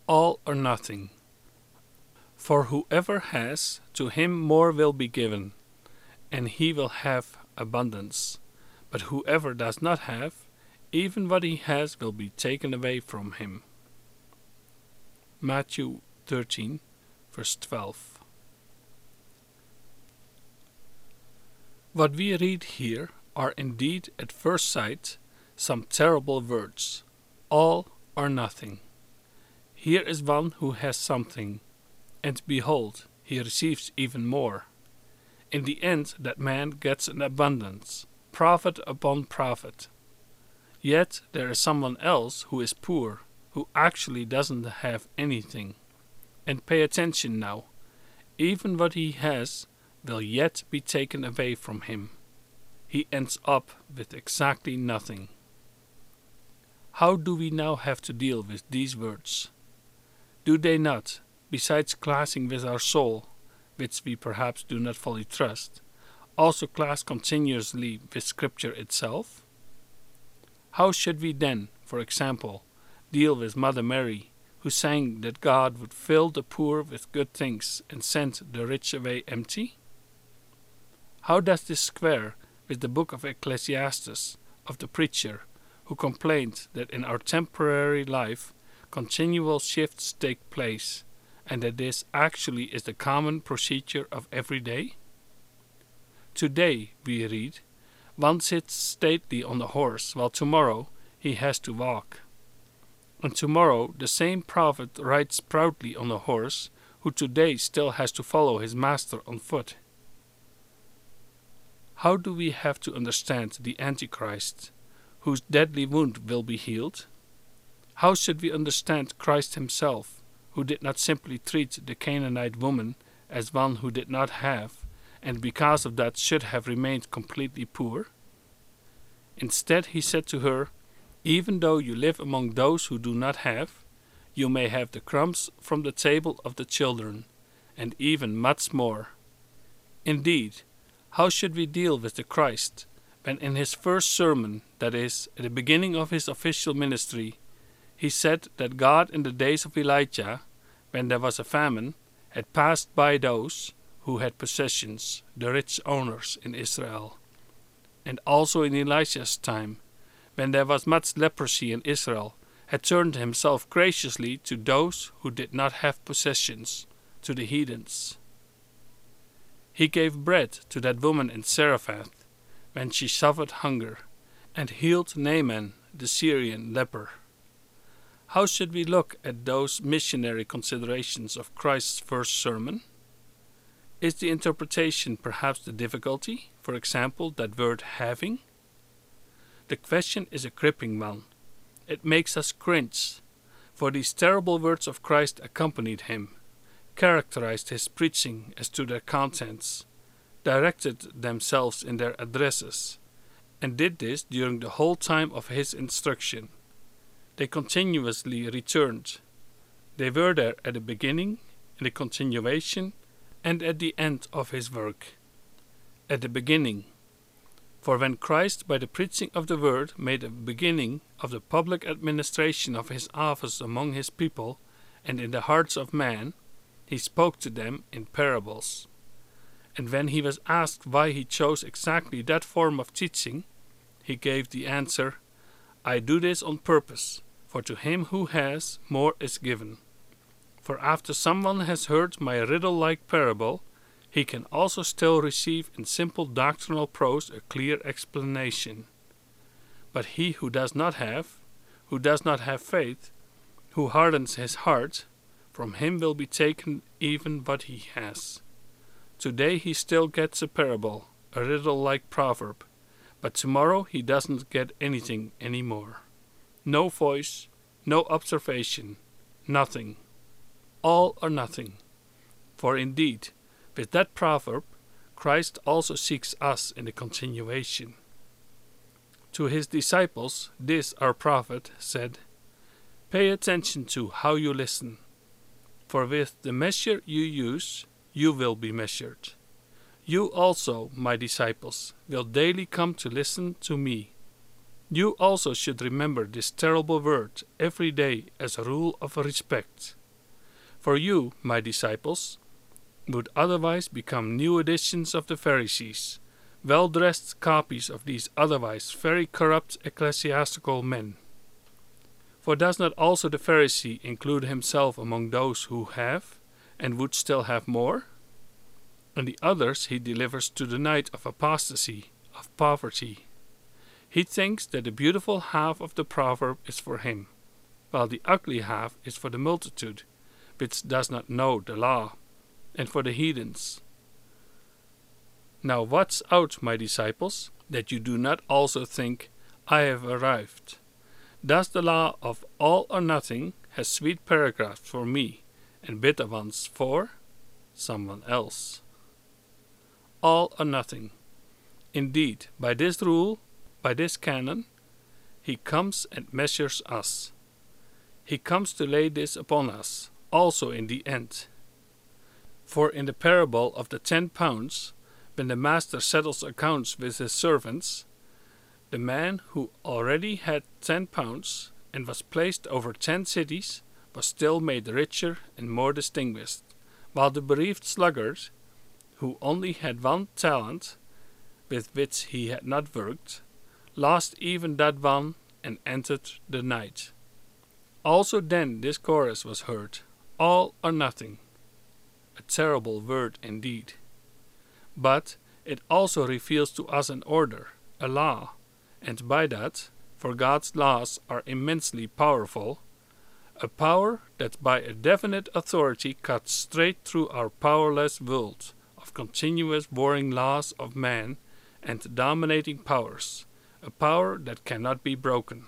all or nothing. For whoever has, to him more will be given, and he will have abundance. But whoever does not have, even what he has will be taken away from him. Matthew 13, verse 12. What we read here are indeed, at first sight, some terrible words, all or nothing. Here is one who has something, and behold, he receives even more. In the end, that man gets an abundance, profit upon profit. Yet there is someone else who is poor, who actually doesn't have anything. And pay attention now, even what he has will yet be taken away from him. He ends up with exactly nothing. How do we now have to deal with these words? Do they not, besides clashing with our soul, which we perhaps do not fully trust, also clash continuously with Scripture itself? How should we then, for example, deal with Mother Mary, who sang that God would fill the poor with good things and send the rich away empty? How does this square with the book of Ecclesiastes of the preacher who complained that in our temporary life continual shifts take place, and that this actually is the common procedure of every day? Today, we read, one sits stately on a horse, while tomorrow he has to walk. And tomorrow the same prophet rides proudly on a horse, who today still has to follow his master on foot. How do we have to understand the Antichrist, whose deadly wound will be healed? How should we understand Christ himself, who did not simply treat the Canaanite woman as one who did not have, and because of that should have remained completely poor? Instead he said to her, even though you live among those who do not have, you may have the crumbs from the table of the children, and even much more. Indeed, how should we deal with the Christ, when in his first sermon, that is, at the beginning of his official ministry, he said that God in the days of Elijah, when there was a famine, had passed by those who had possessions, the rich owners in Israel. And also in Elisha's time, when there was much leprosy in Israel, had turned himself graciously to those who did not have possessions, to the heathens. He gave bread to that woman in Zarephath, when she suffered hunger, and healed Naaman the Syrian leper. How should we look at those missionary considerations of Christ's first sermon? Is the interpretation perhaps the difficulty, for example, that word having? The question is a gripping one. It makes us cringe, for these terrible words of Christ accompanied him, characterized his preaching as to their contents, directed themselves in their addresses, and did this during the whole time of his instruction. They continuously returned. They were there at the beginning, in the continuation, and at the end of his work. At the beginning. For when Christ, by the preaching of the word, made a beginning of the public administration of his office among his people and in the hearts of men, he spoke to them in parables. And when he was asked why he chose exactly that form of teaching, he gave the answer, I do this on purpose, for to him who has, more is given. For after someone has heard my riddle-like parable, he can also still receive in simple doctrinal prose a clear explanation. But he who does not have faith, who hardens his heart, from him will be taken even what he has. Today he still gets a parable, a riddle-like proverb, but tomorrow he doesn't get anything anymore. No voice, no observation, nothing. All or nothing. For indeed, with that proverb, Christ also seeks us in the continuation. To his disciples, this our prophet said, Pay attention to how you listen, for with the measure you use, you will be measured. You also, my disciples, will daily come to listen to me. You also should remember this terrible word every day as a rule of respect. For you, my disciples, would otherwise become new editions of the Pharisees, well-dressed copies of these otherwise very corrupt ecclesiastical men. For does not also the Pharisee include himself among those who have, and would still have more? And the others he delivers to the night of apostasy, of poverty. He thinks that the beautiful half of the proverb is for him, while the ugly half is for the multitude, which does not know the law, and for the heathens. Now watch out, my disciples, that you do not also think, I have arrived. Thus the law of all or nothing has sweet paragraphs for me, and bitter ones for someone else. All or nothing. Indeed, by this rule, by this canon, he comes and measures us. He comes to lay this upon us, also in the end. For in the parable of the 10 pounds, when the master settles accounts with his servants, the man who already had 10 pounds and was placed over 10 cities was still made richer and more distinguished, while the bereaved sluggard, who only had 1 talent, with which he had not worked, lost even that one and entered the night. Also then this chorus was heard, all or nothing. A terrible word indeed. But it also reveals to us an order, a law, and by that, for God's laws are immensely powerful, a power that by a definite authority cuts straight through our powerless world of continuous warring laws of man and dominating powers, a power that cannot be broken.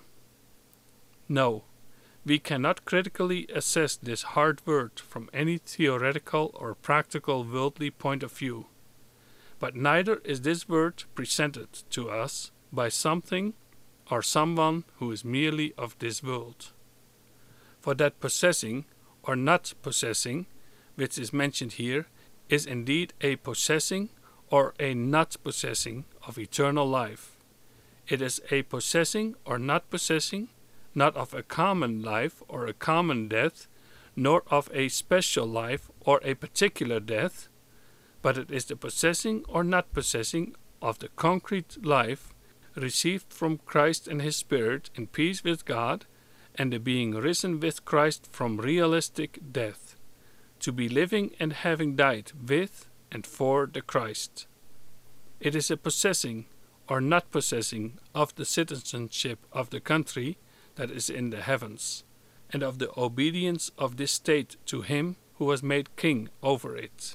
No, we cannot critically assess this hard word from any theoretical or practical worldly point of view, but neither is this word presented to us by something or someone who is merely of this world. For that possessing or not possessing, which is mentioned here, is indeed a possessing or a not possessing of eternal life. It is a possessing or not possessing, not of a common life or a common death, nor of a special life or a particular death, but it is the possessing or not possessing of the concrete life received from Christ and His Spirit in peace with God, and the being risen with Christ from realistic death, to be living and having died with and for the Christ. It is a possessing or not possessing of the citizenship of the country that is in the heavens, and of the obedience of this state to Him who was made king over it.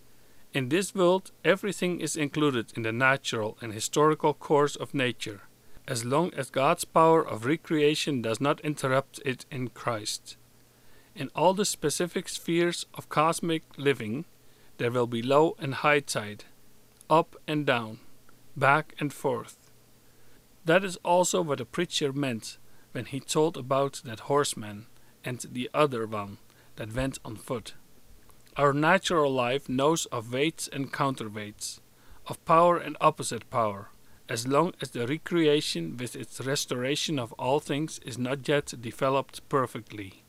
In this world everything is included in the natural and historical course of nature, as long as God's power of recreation does not interrupt it in Christ. In all the specific spheres of cosmic living, there will be low and high tide, up and down, back and forth. That is also what the preacher meant when he told about that horseman and the other one that went on foot. Our natural life knows of weights and counterweights, of power and opposite power, as long as the recreation with its restoration of all things is not yet developed perfectly.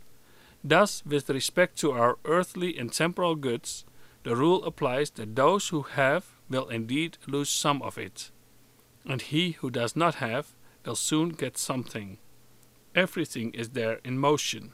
Thus, with respect to our earthly and temporal goods, the rule applies that those who have will indeed lose some of it, and he who does not have will soon get something. Everything is there in motion.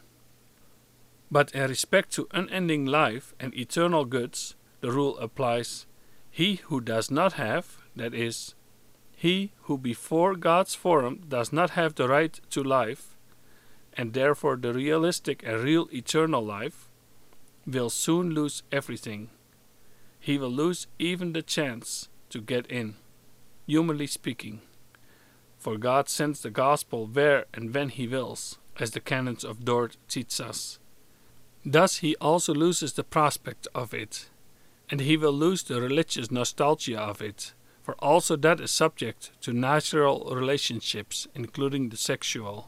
But in respect to unending life and eternal goods, the rule applies, he who does not have, that is, he who before God's forum does not have the right to life, and therefore the realistic and real eternal life, will soon lose everything. He will lose even the chance to get in, humanly speaking. For God sends the gospel where and when He wills, as the canons of Dort teach us. Thus He also loses the prospect of it, and He will lose the religious nostalgia of it, for also that is subject to natural relationships, including the sexual.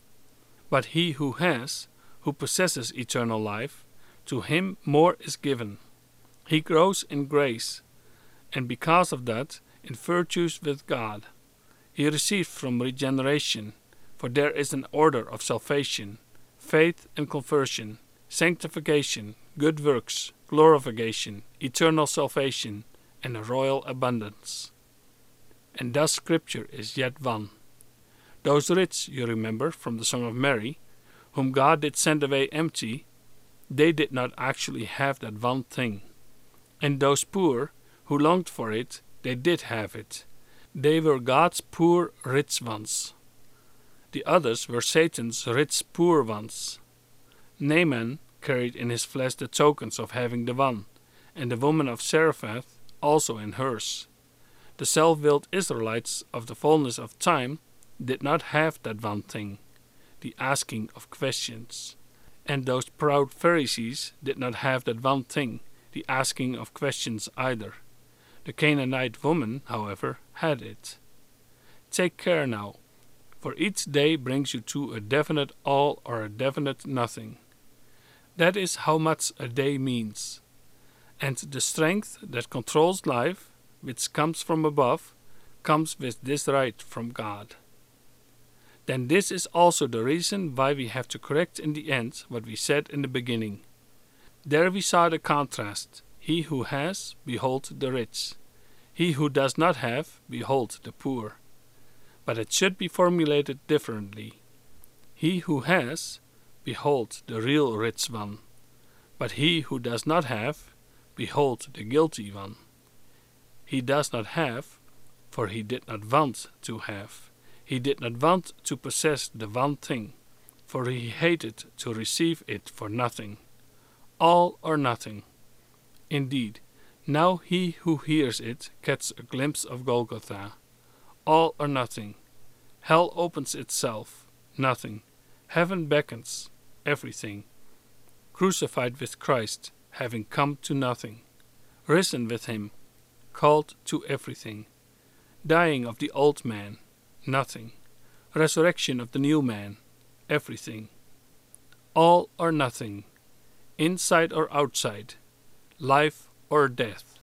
But he who has, who possesses eternal life, to him more is given. He grows in grace, and because of that, in virtues with God. He received from regeneration, for there is an order of salvation, faith and conversion, sanctification, good works, glorification, eternal salvation, and a royal abundance. And thus Scripture is yet one. Those rich, you remember from the Song of Mary, whom God did send away empty, they did not actually have that one thing. And those poor, who longed for it, they did have it. They were God's poor rich ones. The others were Satan's rich poor ones. Naaman carried in his flesh the tokens of having the one, and the woman of Zarephath also in hers. The self-willed Israelites of the fullness of time did not have that one thing, the asking of questions. And those proud Pharisees did not have that one thing, the asking of questions either. The Canaanite woman, however, had it. Take care now, for each day brings you to a definite all or a definite nothing. That is how much a day means. And the strength that controls life, which comes from above, comes with this right from God. Then this is also the reason why we have to correct in the end what we said in the beginning. There we saw the contrast. He who has, behold the rich. He who does not have, behold the poor. But it should be formulated differently. He who has, behold the real rich one. But he who does not have, behold the guilty one. He does not have, for he did not want to have. He did not want to possess the one thing, for he hated to receive it for nothing. All or nothing. Indeed, now he who hears it gets a glimpse of Golgotha. All or nothing. Hell opens itself. Nothing. Heaven beckons. Everything. Crucified with Christ, having come to nothing. Risen with him, called to everything. Dying of the old man. Nothing. Resurrection of the new man. Everything. All or nothing. Inside or outside. Life or death.